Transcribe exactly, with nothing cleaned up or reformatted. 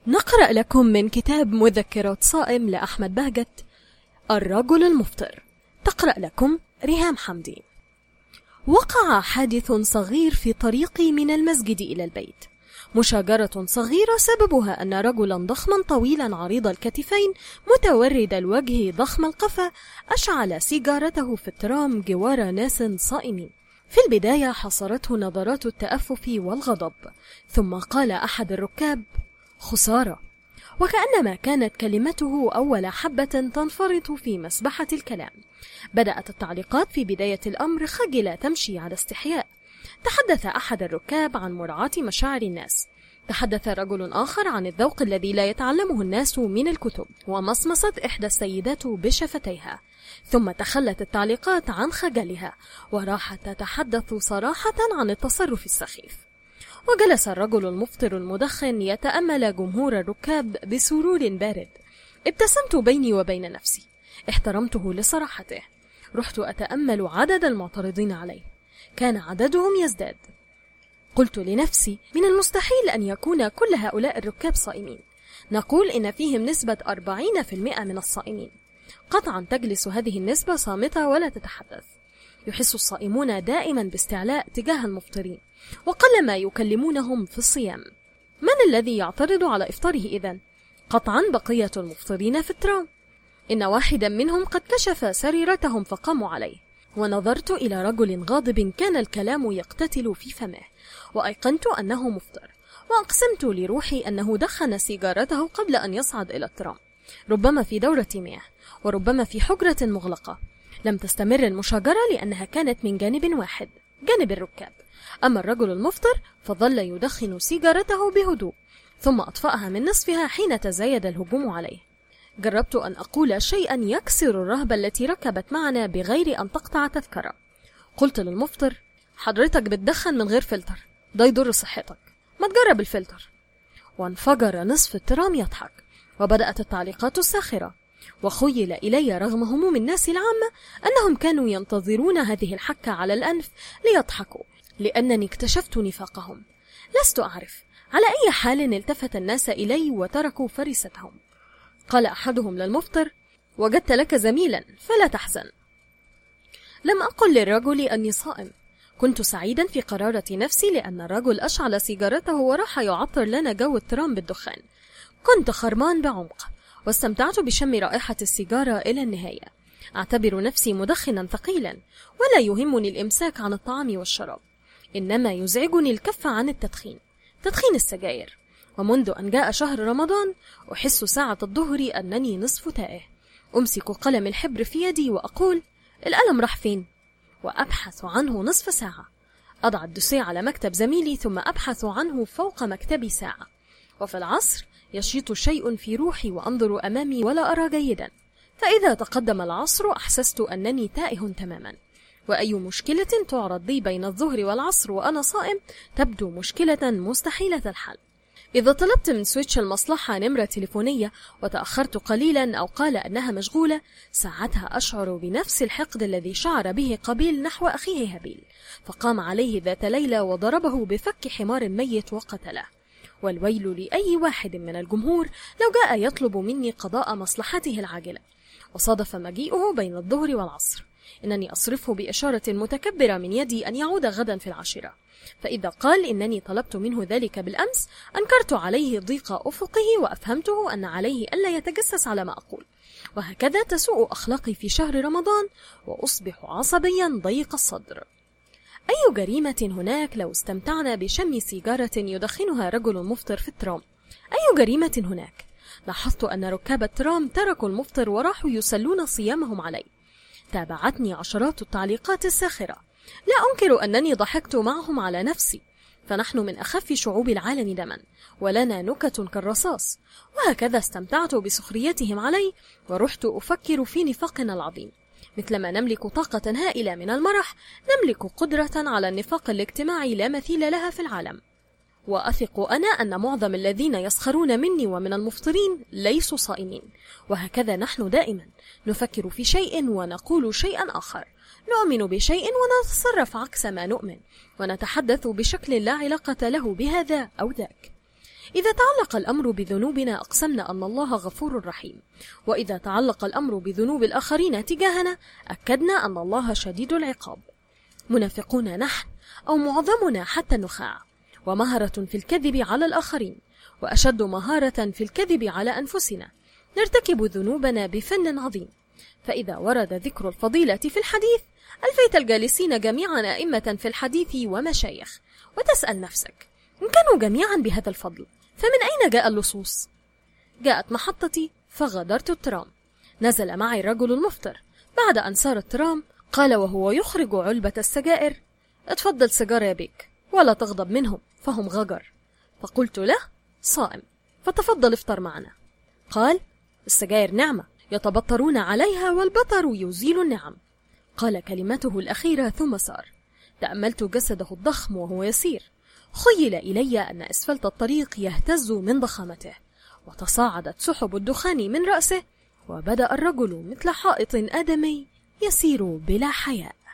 نقرأ لكم من كتاب مذكرات صائم لأحمد بهجت، الرجل المفطر. تقرأ لكم ريهام حمدي. وقع حادث صغير في طريقي من المسجد إلى البيت. مشاجرة صغيرة سببها أن رجلا ضخما طويلا عريض الكتفين متورد الوجه ضخم القفا أشعل سيجارته في الترام جوار ناس صائمين. في البداية حصرته نظرات التأفف والغضب، ثم قال أحد الركاب: خسارة، وكأنما كانت كلمته أول حبة تنفرط في مسبحة الكلام. بدأت التعليقات في بداية الأمر خجلة تمشي على استحياء. تحدث أحد الركاب عن مراعاة مشاعر الناس، تحدث رجل آخر عن الذوق الذي لا يتعلمه الناس من الكتب، ومصمصت إحدى السيدات بشفتيها، ثم تخلت التعليقات عن خجلها وراحت تتحدث صراحة عن التصرف السخيف. وجلس الرجل المفطر المدخن يتأمل جمهور الركاب بسرور بارد. ابتسمت بيني وبين نفسي، احترمته لصراحته. رحت أتأمل عدد المعترضين عليه، كان عددهم يزداد. قلت لنفسي: من المستحيل أن يكون كل هؤلاء الركاب صائمين. نقول إن فيهم نسبة أربعين بالمئة من الصائمين. قطعا تجلس هذه النسبة صامتة ولا تتحدث. يحس الصائمون دائما باستعلاء تجاه المفطرين، وقلما يكلمونهم في الصيام. من الذي يعترض على إفطاره إذن؟ قطعا بقية المفطرين في الترام. إن واحدا منهم قد كشف سريرتهم فقاموا عليه، ونظرت إلى رجل غاضب كان الكلام يقتتل في فمه، وأيقنت أنه مفطر، وأقسمت لروحي أنه دخن سيجارته قبل أن يصعد إلى الترام، ربما في دورة مياه، وربما في حجرة مغلقة. لم تستمر المشاجرة لأنها كانت من جانب واحد، جانب الركاب. أما الرجل المفطر فظل يدخن سيجارته بهدوء، ثم أطفأها من نصفها حين تزايد الهجوم عليه. جربت أن أقول شيئا يكسر الرهبة التي ركبت معنا بغير أن تقطع تذكرة. قلت للمفطر: حضرتك بتدخن من غير فلتر، ده يضر صحتك، ما تجرب الفلتر. وانفجر نصف الترام يضحك، وبدأت التعليقات الساخرة. وخيل إلي رغم هموم الناس العامة أنهم كانوا ينتظرون هذه الحكة على الأنف ليضحكوا، لأنني اكتشفت نفاقهم. لست أعرف على أي حال التفت الناس إلي وتركوا فريستهم. قال أحدهم للمفطر: وجدت لك زميلا فلا تحزن. لم أقل للرجل أني صائم. كنت سعيدا في قرارة نفسي لأن الرجل أشعل سيجارته وراح يعطر لنا جو الترام بالدخان. كنت خرمان بعمق، واستمتعت بشم رائحة السيجارة إلى النهاية. أعتبر نفسي مدخنا ثقيلا، ولا يهمني الإمساك عن الطعام والشراب، إنما يزعجني الكف عن التدخين، تدخين السجاير. ومنذ أن جاء شهر رمضان أحس ساعة الظهر أنني نصف تائه. أمسك قلم الحبر في يدي وأقول: القلم راح فين؟ وأبحث عنه نصف ساعة. أضع الدوسيه على مكتب زميلي ثم أبحث عنه فوق مكتبي ساعة. وفي العصر يشيط شيء في روحي وأنظر أمامي ولا أرى جيدا. فإذا تقدم العصر أحسست أنني تائه تماما. وأي مشكلة تعرض لي بين الظهر والعصر وأنا صائم تبدو مشكلة مستحيلة الحل. إذا طلبت من سويتش المصلحة نمرة تليفونية وتأخرت قليلا أو قال أنها مشغولة، ساعتها أشعر بنفس الحقد الذي شعر به قابيل نحو أخيه هابيل، فقام عليه ذات ليلة وضربه بفك حمار ميت وقتله. والويل لأي واحد من الجمهور لو جاء يطلب مني قضاء مصلحته العاجلة وصادف مجيئه بين الظهر والعصر. إنني أصرفه بإشارة متكبرة من يدي أن يعود غدا في العاشرة. فإذا قال إنني طلبت منه ذلك بالأمس، أنكرت عليه ضيق أفقه وأفهمته أن عليه ألا يتجسس على ما أقول. وهكذا تسوء أخلاقي في شهر رمضان، وأصبح عصبيا ضيق الصدر. أي جريمة هناك لو استمتعنا بشم سيجارة يدخنها رجل مفطر في الترام؟ أي جريمة هناك؟ لاحظت أن ركاب الترام تركوا المفطر وراحوا يسلون صيامهم عليه. تابعتني عشرات التعليقات الساخرة. لا أنكر أنني ضحكت معهم على نفسي، فنحن من أخف شعوب العالم دما، ولنا نكت كالرصاص. وهكذا استمتعت بسخريتهم علي، ورحت أفكر في نفاقنا العظيم. مثلما نملك طاقة هائلة من المرح، نملك قدرة على النفاق الاجتماعي لا مثيل لها في العالم. وأثق أنا أن معظم الذين يسخرون مني ومن المفطرين ليسوا صائمين. وهكذا نحن دائما نفكر في شيء ونقول شيئا آخر، نؤمن بشيء ونتصرف عكس ما نؤمن، ونتحدث بشكل لا علاقة له بهذا أو ذاك. إذا تعلق الأمر بذنوبنا أقسمنا أن الله غفور رحيم، وإذا تعلق الأمر بذنوب الآخرين تجاهنا أكدنا أن الله شديد العقاب. منافقون نحن أو معظمنا حتى النخاع، ومهرة في الكذب على الآخرين، وأشد مهارة في الكذب على أنفسنا. نرتكب ذنوبنا بفن عظيم، فإذا ورد ذكر الفضيلة في الحديث ألفيت الجالسين جميعا أئمة في الحديث ومشايخ، وتسأل نفسك إن كانوا جميعا بهذا الفضل فمن أين جاء اللصوص؟ جاءت محطتي فغادرت الترام. نزل معي الرجل المفطر. بعد أن سار الترام قال وهو يخرج علبة السجائر: اتفضل سيجارة يا بيك، ولا تغضب منهم فهم غجر. فقلت له: صائم، فتفضل افطر معنا. قال: السجائر نعمة يتبطرون عليها، والبطر يزيل النعم. قال كلمته الأخيرة ثم سار. تأملت جسده الضخم وهو يسير. خيل إلي أن أسفلت الطريق يهتز من ضخامته، وتصاعدت سحب الدخان من رأسه، وبدأ الرجل مثل حائط آدمي يسير بلا حياء.